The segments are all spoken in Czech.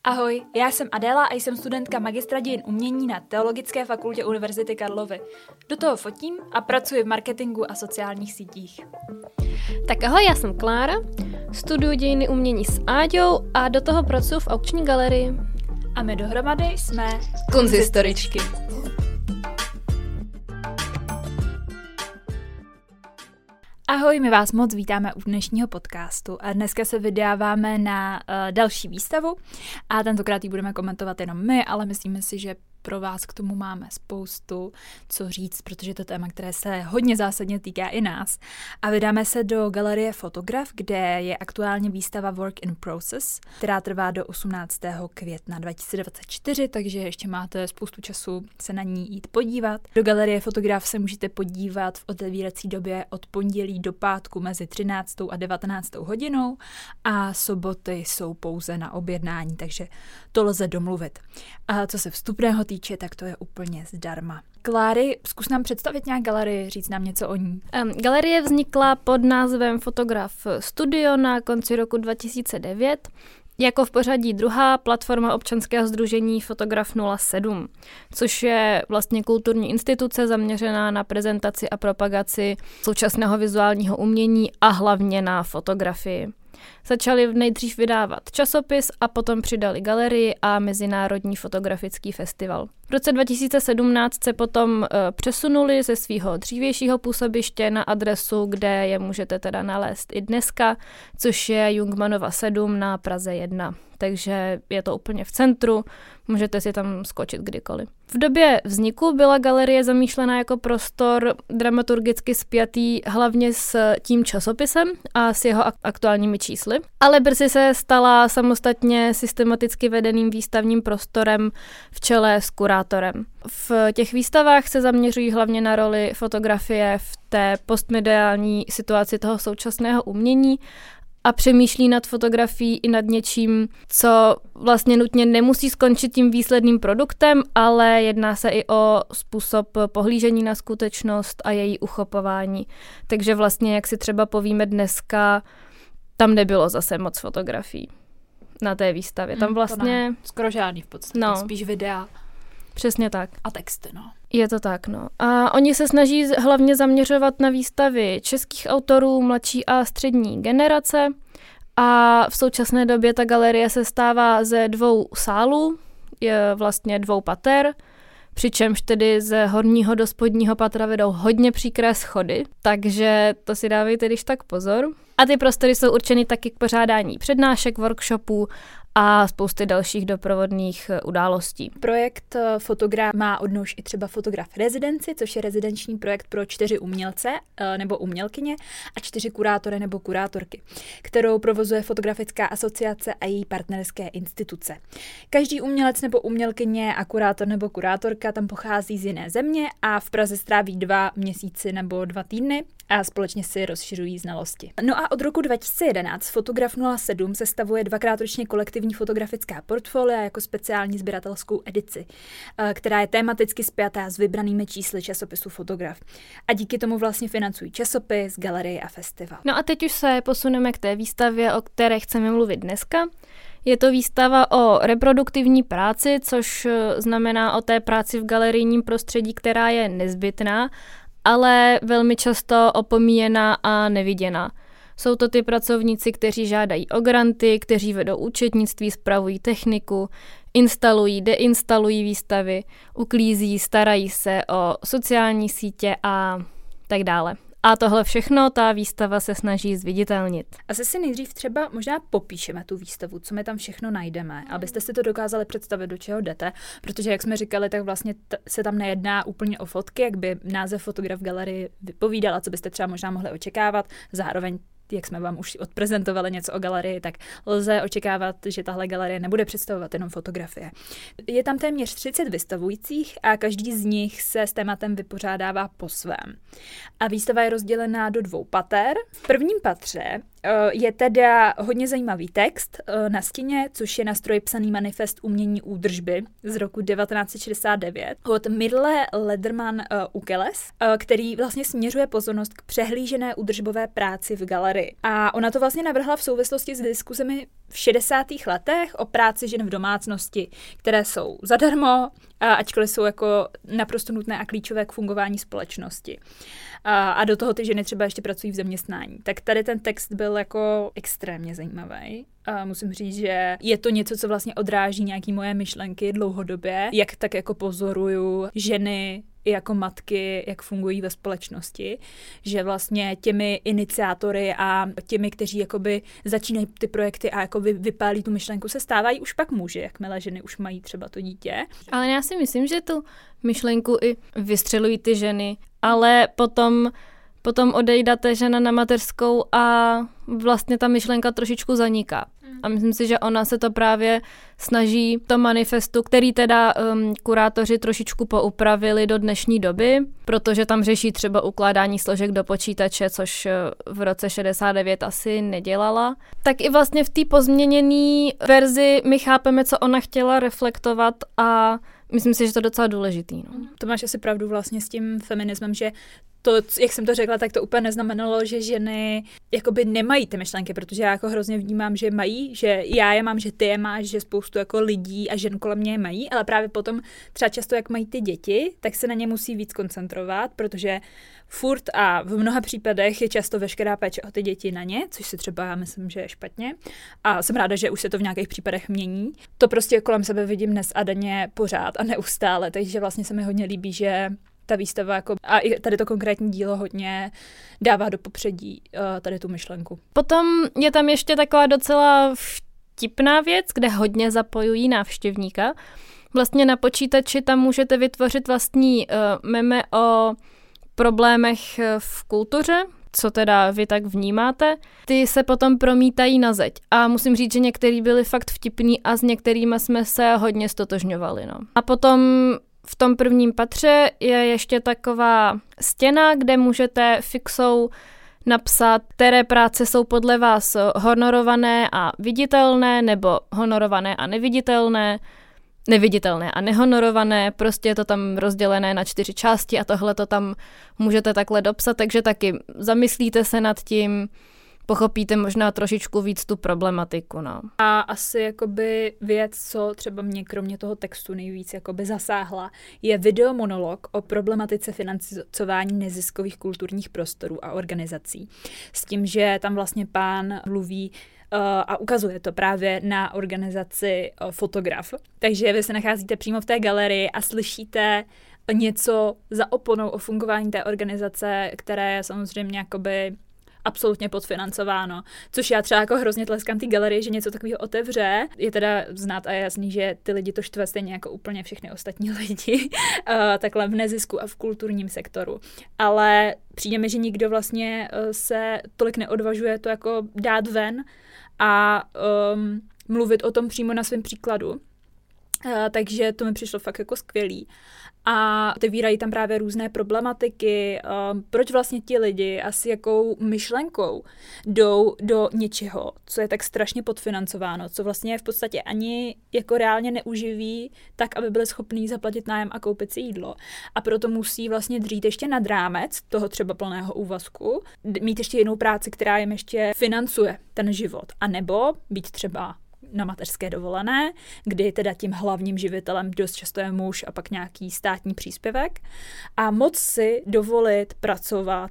Ahoj, já jsem Adéla a jsem studentka magistra dějin umění na Teologické fakultě Univerzity Karlovy. Do toho fotím a pracuji v marketingu a sociálních sítích. Tak ahoj, já jsem Klára, studuji dějiny umění s Áďou a do toho pracuji v aukční galerii. A my dohromady jsme Kunzhistoričky. Ahoj, my vás moc vítáme u dnešního podcastu a dneska se vydáváme na další výstavu a tentokrát ji budeme komentovat jenom my, ale myslíme si, že pro vás k tomu máme spoustu co říct, protože to téma, které se hodně zásadně týká i nás. A vydáme se do galerie Fotograf, kde je aktuálně výstava Work in Process, která trvá do 18. května 2024, takže ještě máte spoustu času se na ní jít podívat. Do galerie Fotograf se můžete podívat v otevírací době od pondělí do pátku mezi 13. a 19. hodinou a soboty jsou pouze na objednání, takže to lze domluvit. A co se vstupného týče, tak to je úplně zdarma. Kláry, zkus nám představit nějak galerii, říct nám něco o ní. Galerie vznikla pod názvem Fotograf Studio na konci roku 2009. Jako v pořadí druhá platforma občanského sdružení Fotograf 07, což je vlastně kulturní instituce zaměřená na prezentaci a propagaci současného vizuálního umění a hlavně na fotografii. Začali nejdřív vydávat časopis a potom přidali galerii a Mezinárodní fotografický festival. V roce 2017 se potom přesunuli ze svého dřívějšího působiště na adresu, kde je můžete teda nalézt i dneska, což je Jungmannova 7 na Praze 1. Takže je to úplně v centru, můžete si tam skočit kdykoliv. V době vzniku byla galerie zamýšlena jako prostor dramaturgicky spjatý hlavně s tím časopisem a s jeho aktuálními čísly, ale brzy se stala samostatně systematicky vedeným výstavním prostorem v čele s kurátorem. V těch výstavách se zaměřují hlavně na roli fotografie v té postmediální situaci toho současného umění a přemýšlí nad fotografií i nad něčím, co vlastně nutně nemusí skončit tím výsledným produktem, ale jedná se i o způsob pohlížení na skutečnost a její uchopování. Takže vlastně, jak si třeba povíme dneska, tam nebylo zase moc fotografií na té výstavě. Tam vlastně skoro žádný v podstatě, spíš videa. Přesně tak. A texty, no. Je to tak, no. A oni se snaží hlavně zaměřovat na výstavy českých autorů, mladší a střední generace. A v současné době ta galerie se stává ze 2 sálů, je vlastně 2 pater, přičemž tedy ze horního do spodního patra vedou hodně příkré schody, takže to si dávejte když tak pozor. A ty prostory jsou určeny taky k pořádání přednášek, workshopů a spousty dalších doprovodných událostí. Projekt Fotograf má odnož i třeba Fotograf Rezidenci, což je rezidenční projekt pro 4 umělce nebo umělkyně a 4 kurátory nebo kurátorky, kterou provozuje Fotografická asociace a její partnerské instituce. Každý umělec nebo umělkyně a kurátor nebo kurátorka tam pochází z jiné země a v Praze stráví 2 měsíce nebo 2 týdny a společně si rozšiřují znalosti. No a od roku 2011 Fotograf 07 sestavuje 2krát ročně kolektivní fotografická portfolia jako speciální sběratelskou edici, která je tematicky spjatá s vybranými čísly časopisu Fotograf. A díky tomu vlastně financují časopis, galerii a festival. No a teď už se posuneme k té výstavě, o které chceme mluvit dneska. Je to výstava o reproduktivní práci, což znamená o té práci v galerijním prostředí, která je nezbytná, ale velmi často opomíjená a neviděná. Jsou to ty pracovníci, kteří žádají o granty, kteří vedou účetnictví, spravují techniku, instalují, deinstalují výstavy, uklízí, starají se o sociální sítě a tak dále. A tohle všechno ta výstava se snaží zviditelnit. Asi si nejdřív třeba možná popíšeme tu výstavu, co my tam všechno najdeme, abyste si to dokázali představit, do čeho jdete, protože jak jsme říkali, tak vlastně se tam nejedná úplně o fotky, jak by název Fotograf galerii vypovídala, co byste třeba možná mohli očekávat, zároveň jak jsme vám už odprezentovali něco o galerii, tak lze očekávat, že tahle galerie nebude představovat jenom fotografie. Je tam téměř 30 vystavujících a každý z nich se s tématem vypořádává po svém. A výstava je rozdělená do 2 pater. V prvním patře je teda hodně zajímavý text na stěně, což je na stroji psaný manifest umění údržby z roku 1969 od Mirle Lederman Ukeles, který vlastně směřuje pozornost k přehlížené údržbové práci v galerii. A ona to vlastně navrhla v souvislosti s diskuzemi v 60. letech o práci žen v domácnosti, které jsou zadarmo, ačkoliv jsou jako naprosto nutné a klíčové k fungování společnosti. A do toho ty ženy třeba ještě pracují v zaměstnání. Tak tady ten text byl jako extrémně zajímavý. Musím říct, že je to něco, co vlastně odráží nějaké moje myšlenky dlouhodobě, jak tak jako pozoruju ženy i jako matky, jak fungují ve společnosti, že vlastně těmi iniciátory a těmi, kteří jakoby začínají ty projekty a jakoby vypálí tu myšlenku, se stávají už pak muži, jakmile ženy už mají třeba to dítě. Ale já si myslím, že tu myšlenku i vystřelují ty ženy, ale potom odejde ta žena na mateřskou a vlastně ta myšlenka trošičku zaniká. A myslím si, že ona se to právě snaží to manifestu, který teda kurátoři trošičku poupravili do dnešní doby, protože tam řeší třeba ukládání složek do počítače, což v roce 69 asi nedělala. Tak i vlastně v té pozměněné verzi my chápeme, co ona chtěla reflektovat a myslím si, že to je docela důležitý. No. To máš asi pravdu vlastně s tím feminismem, že to, jak jsem to řekla, tak to úplně neznamenalo, že ženy jakoby nemají ty myšlenky, protože já jako hrozně vnímám, že mají, že já je mám, že ty je máš, že spoustu jako lidí a žen kolem mě je mají, ale právě potom třeba často, jak mají ty děti, tak se na ně musí víc koncentrovat, protože furt a v mnoha případech je často veškerá péče o ty děti na ně, což si třeba já myslím, že je špatně. A jsem ráda, že už se to v nějakých případech mění. To prostě kolem sebe vidím dnes a denně pořád a neustále, takže vlastně se mi hodně líbí, že ta výstava jako, a i tady to konkrétní dílo hodně dává do popředí tady tu myšlenku. Potom je tam ještě taková docela vtipná věc, kde hodně zapojují návštěvníka. Vlastně na počítači tam můžete vytvořit vlastní meme o problémech v kultuře, co teda vy tak vnímáte. Ty se potom promítají na zeď. A musím říct, že některý byli fakt vtipný a s některými jsme se hodně stotožňovali. No. A potom v tom prvním patře je ještě taková stěna, kde můžete fixou napsat, které práce jsou podle vás honorované a viditelné, nebo honorované a neviditelné, neviditelné a nehonorované, prostě je to tam rozdělené na 4 části a tohle to tam můžete takhle dopsat, takže taky zamyslíte se nad tím, pochopíte možná trošičku víc tu problematiku. No. A asi jakoby věc, co třeba mě kromě toho textu nejvíc jakoby zasáhla, je videomonolog o problematice financování neziskových kulturních prostorů a organizací. S tím, že tam vlastně pán mluví a ukazuje to právě na organizaci Fotograf. Takže vy se nacházíte přímo v té galerii a slyšíte něco za oponou o fungování té organizace, které je samozřejmě jakoby absolutně podfinancováno, což já třeba jako hrozně tleskám té galerii, že něco takového otevře. Je teda znát a jasný, že ty lidi to štve stejně jako úplně všechny ostatní lidi, takhle v nezisku a v kulturním sektoru. Ale přijde mi, že nikdo vlastně se tolik neodvažuje to jako dát ven a mluvit o tom přímo na svém příkladu. Takže to mi přišlo fakt jako skvělý. A otevírají tam právě různé problematiky, proč vlastně ti lidi a s jakou myšlenkou jdou do něčeho, co je tak strašně podfinancováno, co vlastně v podstatě ani jako reálně neuživí tak, aby byli schopní zaplatit nájem a koupit si jídlo. A proto musí vlastně dřít ještě nad rámec toho třeba plného úvazku, mít ještě jinou práci, která jim ještě financuje ten život. A nebo být třeba na mateřské dovolené, kdy teda tím hlavním živitelem dost často je muž a pak nějaký státní příspěvek a moc si dovolit pracovat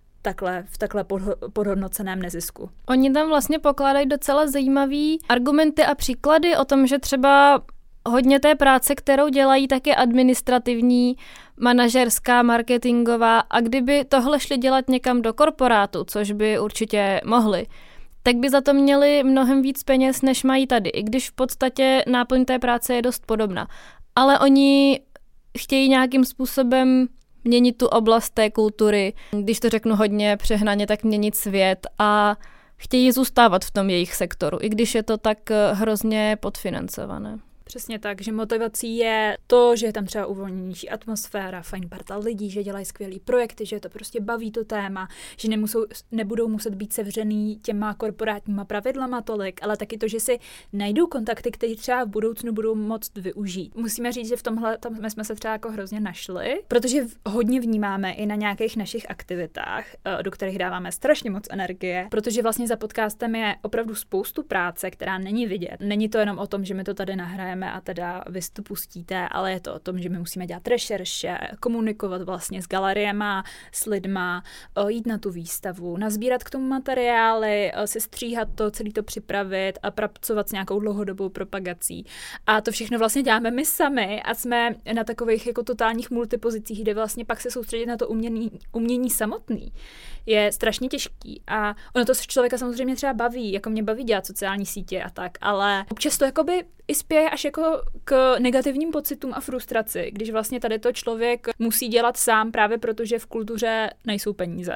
v takhle podhodnoceném nezisku. Oni tam vlastně pokládají docela zajímavý argumenty a příklady o tom, že třeba hodně té práce, kterou dělají, tak je administrativní, manažerská, marketingová a kdyby tohle šli dělat někam do korporátu, což by určitě mohli, tak by za to měli mnohem víc peněz, než mají tady, i když v podstatě náplň té práce je dost podobná. Ale oni chtějí nějakým způsobem měnit tu oblast té kultury, když to řeknu hodně přehnaně, tak měnit svět a chtějí zůstávat v tom jejich sektoru, i když je to tak hrozně podfinancované. Přesně tak, že motivací je to, že je tam třeba uvolněnější atmosféra, fajn parta lidí, že dělají skvělý projekty, že to prostě baví to téma, že nebudou muset být sevřený těma korporátníma pravidlama tolik, ale taky to, že si najdou kontakty, které třeba v budoucnu budou moct využít. Musíme říct, že v tomhle tam jsme se třeba jako hrozně našli, protože hodně vnímáme i na nějakých našich aktivitách, do kterých dáváme strašně moc energie, protože vlastně za podcastem je opravdu spoustu práce, která není vidět. Není to jenom o tom, že my to tady nahrajeme a teda vy to pustíte, ale je to o tom, že my musíme dělat rešerše, komunikovat vlastně s galeriema, s lidma, jít na tu výstavu, nazbírat k tomu materiály, sestříhat to, celý to připravit a pracovat s nějakou dlouhodobou propagací. A to všechno vlastně děláme my sami a jsme na takových jako totálních multipozicích, kde vlastně pak se soustředit na to umění samotný je strašně těžký. A ono to člověka samozřejmě třeba baví, jako mě baví dělat sociální sítě a tak, ale občas to jakoby i spěje až jako k negativním pocitům a frustraci, když vlastně tady to člověk musí dělat sám právě proto, že v kultuře nejsou peníze.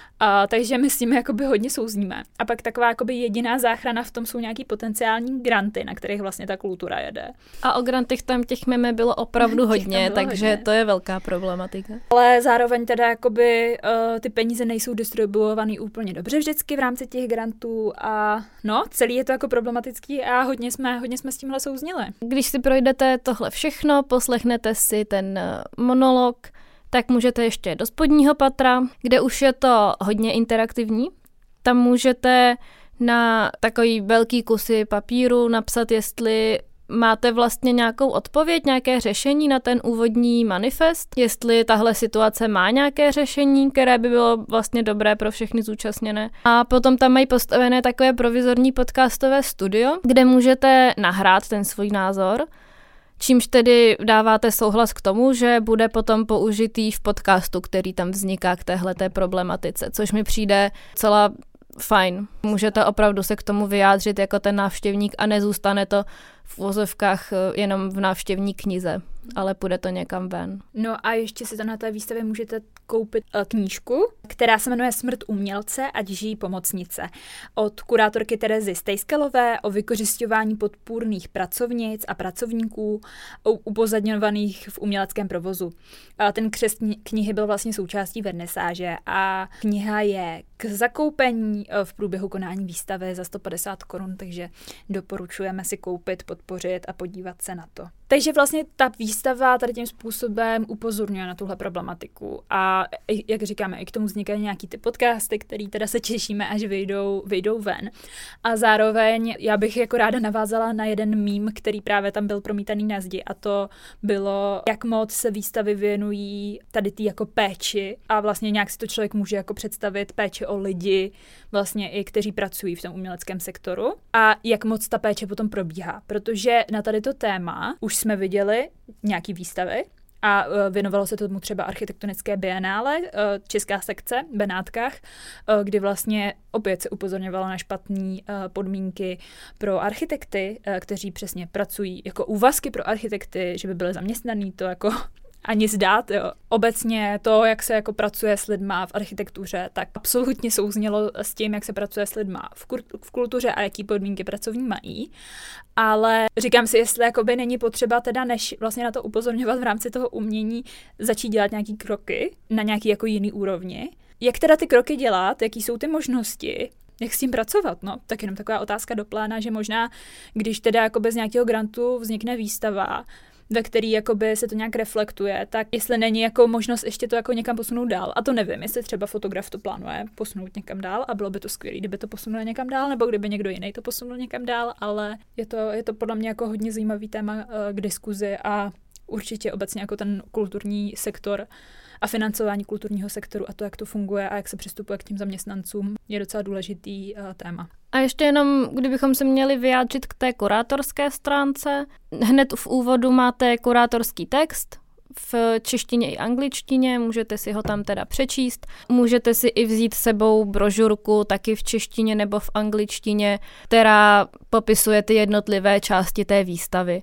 Takže my s tím jakoby hodně souzníme. A pak taková jakoby jediná záchrana v tom jsou nějaký potenciální granty, na kterých vlastně ta kultura jede. A o grantech tam těch meme bylo opravdu hodně, takže hodně. To je velká problematika. Ale zároveň teda jakoby ty peníze nejsou distribuovaný úplně dobře vždycky v rámci těch grantů a celý je to jako problematický a hodně jsme s tímhle souznili. Když si projdete tohle všechno, poslechnete si ten monolog, tak můžete ještě do spodního patra, kde už je to hodně interaktivní. Tam můžete na takový velký kusy papíru napsat, jestli máte vlastně nějakou odpověď, nějaké řešení na ten úvodní manifest, jestli tahle situace má nějaké řešení, které by bylo vlastně dobré pro všechny zúčastněné. A potom tam mají postavené takové provizorní podcastové studio, kde můžete nahrát ten svůj názor, čímž tedy dáváte souhlas k tomu, že bude potom použitý v podcastu, který tam vzniká k téhleté problematice, což mi přijde celá fajn. Můžete opravdu se k tomu vyjádřit jako ten návštěvník a nezůstane to v uvozovkách jenom v návštěvní knize, ale půjde to někam ven. No a ještě si to na té výstavě můžete koupit knížku, která se jmenuje Smrt umělce, ať žijí pomocnice. Od kurátorky Terezy Stejskelové o vykořisťování podpůrných pracovnic a pracovníků upozadňovaných v uměleckém provozu. Ten křest knihy byl vlastně součástí vernisáže a kniha je k zakoupení v průběhu konání výstavy za 150 korun, takže doporučujeme si koupit, podpořit a podívat se na to. Takže vlastně ta výstava tady tím způsobem upozorňuje na tuhle problematiku a jak říkáme, i k tomu vznikají nějaký ty podcasty, který teda se těšíme, až vyjdou ven. A zároveň já bych jako ráda navázala na jeden mím, který právě tam byl promítaný na zdi a to bylo, jak moc se výstavy věnují tady tý jako péči a vlastně nějak si to člověk může jako představit péči o lidi, vlastně i kteří pracují v tom uměleckém sektoru a jak moc ta péče potom probíhá, protože na tady to téma už jsme viděli nějaký výstavy a věnovalo se tomu třeba architektonické bienále, česká sekce v Benátkách, kdy vlastně opět se upozorňovalo na špatné podmínky pro architekty, kteří přesně pracují jako úvazky pro architekty, že by byli zaměstnaný, to jako ani zdát, jo. Obecně to, jak se jako pracuje s lidma v architektuře, tak absolutně souznělo s tím, jak se pracuje s lidma v kultuře a jaký podmínky pracovní mají. Ale říkám si, jestli jakoby není potřeba teda, než vlastně na to upozorňovat v rámci toho umění, začít dělat nějaký kroky na nějaký jako jiný úrovni. Jak teda ty kroky dělat, jaký jsou ty možnosti, jak s tím pracovat, no? Tak jenom taková otázka do plána, že možná, když teda jako bez nějakého grantu vznikne výstava, ve který jakoby se to nějak reflektuje, tak jestli není jako možnost ještě to jako někam posunout dál. A to nevím, jestli třeba fotograf to plánuje posunout někam dál a bylo by to skvělé, kdyby to posunuli někam dál, nebo kdyby někdo jiný to posunul někam dál, ale je to podle mě jako hodně zajímavý téma k diskuzi a určitě obecně jako ten kulturní sektor a financování kulturního sektoru a to, jak to funguje a jak se přistupuje k těm zaměstnancům, je docela důležitý téma. A ještě jenom, kdybychom se měli vyjádřit k té kurátorské stránce, hned v úvodu máte kurátorský text v češtině i angličtině, můžete si ho tam teda přečíst. Můžete si i vzít sebou brožurku taky v češtině nebo v angličtině, která popisuje ty jednotlivé části té výstavy.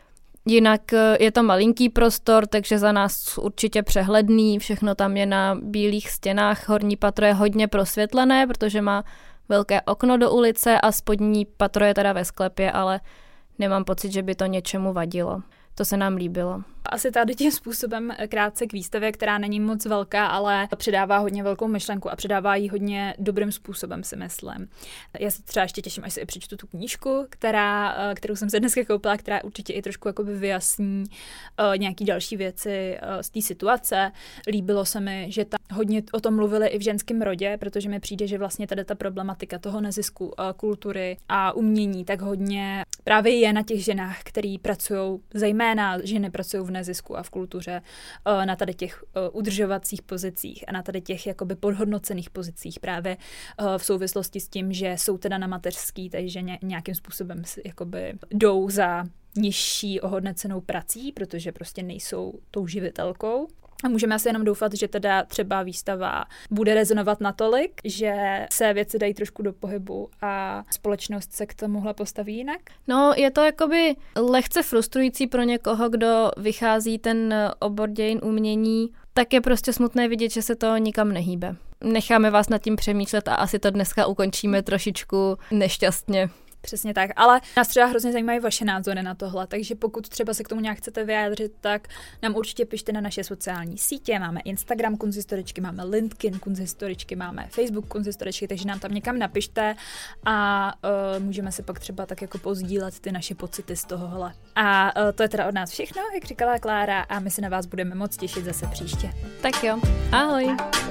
Jinak je to malinký prostor, takže za nás určitě přehledný, všechno tam je na bílých stěnách, horní patro je hodně prosvětlené, protože má velké okno do ulice a spodní patro je teda ve sklepě, ale nemám pocit, že by to něčemu vadilo. To se nám líbilo. Asi tady tím způsobem krátce k výstavě, která není moc velká, ale předává hodně velkou myšlenku a předává ji hodně dobrým způsobem, si myslím. Já se třeba ještě těším, až si i přečtu tu knížku, kterou jsem se dneska koupila, která určitě i trošku jakoby vyjasní nějaký další věci z té situace. Líbilo se mi, že tam hodně o tom mluvili i v ženském rodě, protože mi přijde, že vlastně tady ta problematika toho nezisku, kultury a umění tak hodně právě je na těch ženách, který pracují, zejména ženy pracují v nezisku a v kultuře, na tady těch udržovacích pozicích a na tady těch jakoby podhodnocených pozicích právě v souvislosti s tím, že jsou teda na mateřský, takže nějakým způsobem jakoby jdou za nižší ohodnocenou prací, protože prostě nejsou tou živitelkou. A můžeme asi jenom doufat, že teda třeba výstava bude rezonovat natolik, že se věci dají trošku do pohybu a společnost se k tomuhle postaví jinak? No, je to jakoby lehce frustrující pro někoho, kdo vychází ten obor dějin umění, tak je prostě smutné vidět, že se to nikam nehýbe. Necháme vás nad tím přemýšlet a asi to dneska ukončíme trošičku nešťastně. Přesně tak, ale nás třeba hrozně zajímají vaše názory na tohle, takže pokud třeba se k tomu nějak chcete vyjádřit, tak nám určitě pište na naše sociální sítě, máme Instagram Kunsthistoričky, máme LinkedIn Kunsthistoričky, máme Facebook Kunsthistoričky, takže nám tam někam napište a můžeme si pak třeba tak jako pozdílet ty naše pocity z tohohle. A to je teda od nás všechno, jak říkala Klára, a my se na vás budeme moc těšit zase příště. Tak jo, ahoj!